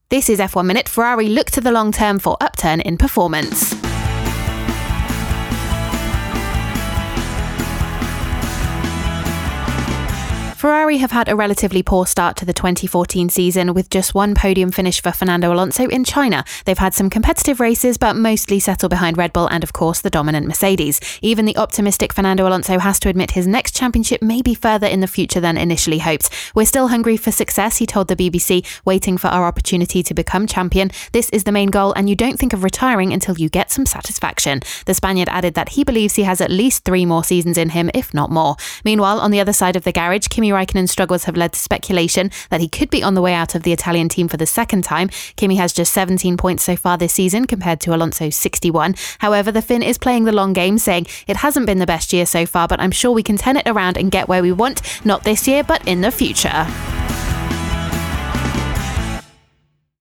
This is F1 Minute. Ferrari look to the long term for upturn in performance. Ferrari have had a relatively poor start to the 2014 season with just one podium finish for Fernando Alonso in China. They've had some competitive races but mostly settle behind Red Bull and of course the dominant Mercedes. Even the optimistic Fernando Alonso has to admit his next championship may be further in the future than initially hoped. "We're still hungry for success," he told the BBC, "waiting for our opportunity to become champion. This is the main goal and you don't think of retiring until you get some satisfaction." The Spaniard added that he believes he has at least 3 more seasons in him, if not more. Meanwhile, on the other side of the garage, Kimi Raikkonen's struggles have led to speculation that he could be on the way out of the Italian team for the second time. Kimi has just 17 points so far this season compared to Alonso's 61. However, the Finn is playing the long game, saying, "It hasn't been the best year so far, but I'm sure we can turn it around and get where we want, not this year, but in the future."